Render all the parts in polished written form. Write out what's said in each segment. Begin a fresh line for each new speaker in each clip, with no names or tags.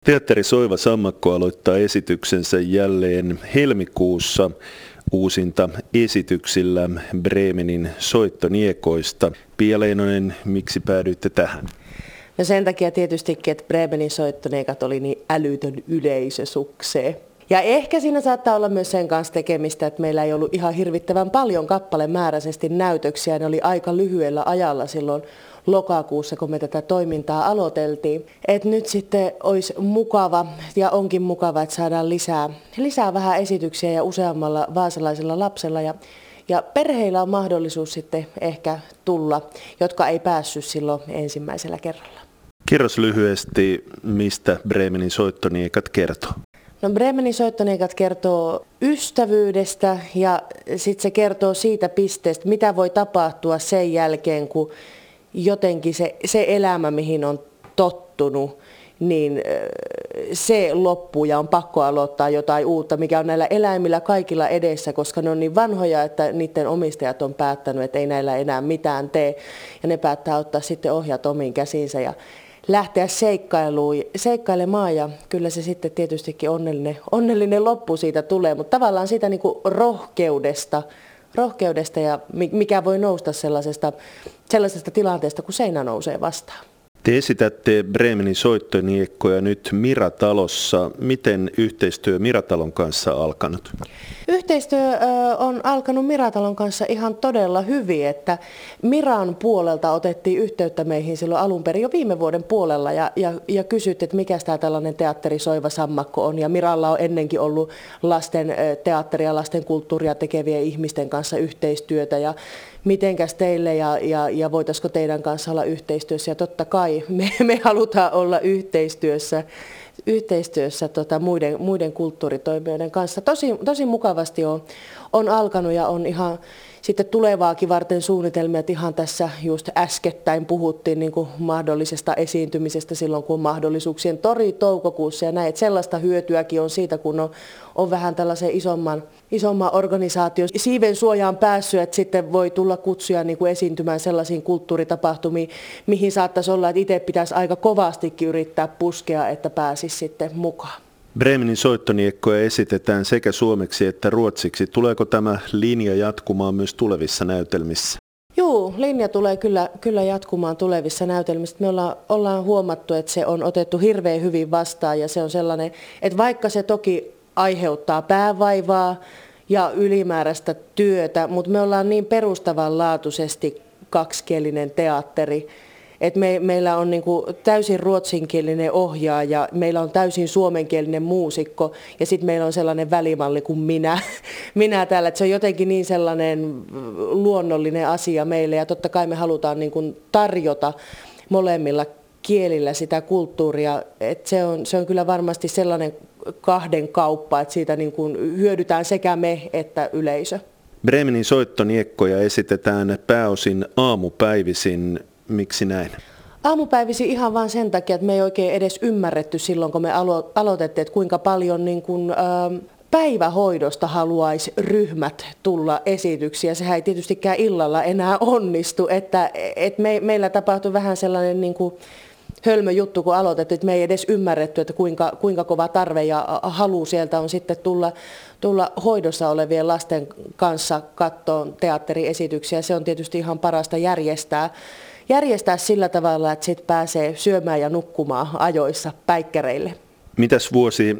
Teatteri Soiva Sammakko aloittaa esityksensä jälleen helmikuussa uusinta esityksillä Bremenin soittoniekoista. Pia Leinonen, miksi päädyitte tähän?
No sen takia tietystikin, että Bremenin soittoniekat oli niin älytön yleisösukseen. Ja ehkä siinä saattaa olla myös sen kanssa tekemistä, että meillä ei ollut ihan hirvittävän paljon kappalemääräisesti näytöksiä. Ne oli aika lyhyellä ajalla silloin lokakuussa, kun me tätä toimintaa aloiteltiin. Et nyt sitten olisi mukava ja onkin mukava, että saadaan lisää vähän esityksiä ja useammalla vaasalaisella lapsella. Ja perheillä on mahdollisuus sitten ehkä tulla, jotka ei päässyt silloin ensimmäisellä kerralla.
Kerros lyhyesti, mistä Bremenin soittoniekat kertoo.
No Bremenin soittoniekat kertoo ystävyydestä ja sitten se kertoo siitä pisteestä, mitä voi tapahtua sen jälkeen, kun jotenkin se elämä, mihin on tottunut, niin se loppuu ja on pakko aloittaa jotain uutta, mikä on näillä eläimillä kaikilla edessä, koska ne on niin vanhoja, että niiden omistajat on päättänyt, että ei näillä enää mitään tee. Ja ne päättää ottaa sitten ohjat omiin käsiinsä ja lähteä seikkailemaan ja kyllä se sitten tietystikin onnellinen loppu siitä tulee, mutta tavallaan siitä niin kuin rohkeudesta ja mikä voi nousta sellaisesta tilanteesta, kun seinä nousee vastaan.
Te esitätte Bremenin soittoniekkoja nyt Miratalossa. Miten yhteistyö Miratalon kanssa on alkanut? Yhteistyö
on alkanut Miratalon kanssa ihan todella hyvin, että Miran puolelta otettiin yhteyttä meihin silloin alun perin jo viime vuoden puolella ja kysyttiin, että mikä tämä tällainen teatteri Soiva Sammakko on. Ja Miralla on ennenkin ollut lasten teatteria, lasten kulttuuria tekevien ihmisten kanssa yhteistyötä ja mitenkäs teille ja voitaisiko teidän kanssa olla yhteistyössä. Ja totta kai me halutaan olla yhteistyössä muiden kulttuuritoimijoiden kanssa. Tosi mukavasti on alkanut ja on ihan sitten tulevaakin varten suunnitelmia, että ihan tässä just äskettäin puhuttiin niin kuin mahdollisesta esiintymisestä silloin, kun on mahdollisuuksien tori toukokuussa ja näin, että sellaista hyötyäkin on siitä, kun on vähän tällaisen isomman organisaation siiven suojaan päässyt, että sitten voi tulla kutsuja niin kuin esiintymään sellaisiin kulttuuritapahtumiin, mihin saattaisi olla, että itse pitäisi aika kovastikin yrittää puskea, että pääsisi sitten mukaan.
Bremenin soittoniekkoja esitetään sekä suomeksi että ruotsiksi. Tuleeko tämä linja jatkumaan myös tulevissa näytelmissä?
Joo, linja tulee kyllä jatkumaan tulevissa näytelmissä. Me ollaan huomattu, että se on otettu hirveän hyvin vastaan ja se on sellainen, että vaikka se toki aiheuttaa päävaivaa ja ylimääräistä työtä, mutta me ollaan niin perustavanlaatuisesti kaksikielinen teatteri, että meillä on niin kuin täysin ruotsinkielinen ohjaaja, meillä on täysin suomenkielinen muusikko ja sitten meillä on sellainen välimalli kuin minä täällä. Että se on jotenkin niin sellainen luonnollinen asia meille ja totta kai me halutaan niin kuin tarjota molemmilla kielillä sitä kulttuuria. Että se on kyllä varmasti sellainen kahden kauppa, että siitä niin kuin hyödytään sekä me että yleisö.
Bremenin soittoniekkoja esitetään pääosin aamupäivisin. Miksi näin?
Aamupäivisin ihan vain sen takia, että me ei oikein edes ymmärretty silloin, kun me aloitettiin, että kuinka paljon niin kuin, päivähoidosta haluaisi ryhmät tulla esityksiä. Sehän ei tietystikään illalla enää onnistu, että meillä tapahtui vähän sellainen niin kuin hölmö juttu, kun aloitettiin, että me ei edes ymmärretty, että kuinka kova tarve ja halu sieltä on sitten tulla hoidossa olevien lasten kanssa katsomaan teatteriesityksiä. Se on tietysti ihan parasta järjestää sillä tavalla, että sitten pääsee syömään ja nukkumaan ajoissa päikkäreille.
Mitäs vuosi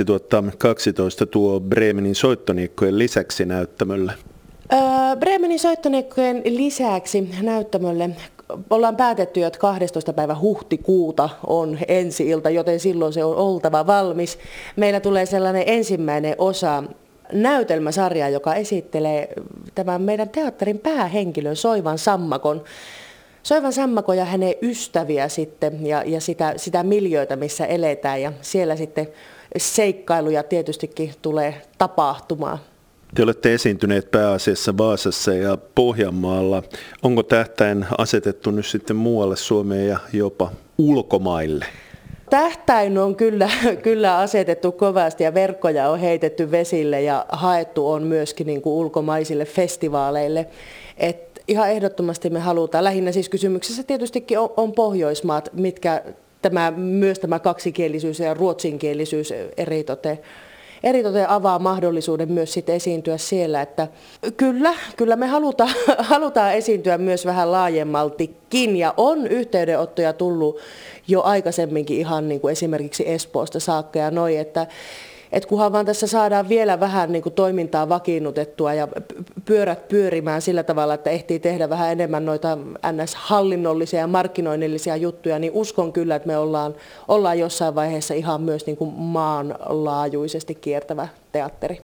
2012 tuo Bremenin soittoniekkojen lisäksi näyttämölle?
Bremenin soittoniekkojen lisäksi näyttämölle ollaan päätetty, että 12. päivä huhtikuuta on ensi-ilta, joten silloin se on oltava valmis. Meillä tulee sellainen ensimmäinen osa näytelmäsarjaa, joka esittelee tämän meidän teatterin päähenkilön Soivan Sammakon. Soivan Sammakon ja hänen ystäviä sitten ja sitä miljöötä, missä eletään ja siellä sitten seikkailuja tietystikin tulee tapahtumaan.
Te olette esiintyneet pääasiassa Vaasassa ja Pohjanmaalla. Onko tähtäin asetettu nyt sitten muualle Suomeen ja jopa ulkomaille?
Tähtäin on kyllä asetettu kovasti ja verkkoja on heitetty vesille ja haettu on myöskin niin kuin ulkomaisille festivaaleille. Ihan ehdottomasti me halutaan, lähinnä siis kysymyksessä tietystikin on Pohjoismaat, mitkä myös tämä kaksikielisyys ja ruotsinkielisyys eritoten avaa mahdollisuuden myös sit esiintyä siellä, että kyllä me halutaan esiintyä myös vähän laajemmaltikin ja on yhteydenottoja tullut jo aikaisemminkin ihan niin kuin esimerkiksi Espoosta saakka ja noin, että kunhan vaan tässä saadaan vielä vähän niin kuin toimintaa vakiinnutettua ja pyörät pyörimään sillä tavalla, että ehtii tehdä vähän enemmän noita NS-hallinnollisia ja markkinoinnillisia juttuja, niin uskon kyllä, että me ollaan jossain vaiheessa ihan myös niin kuin maanlaajuisesti kiertävä teatteri.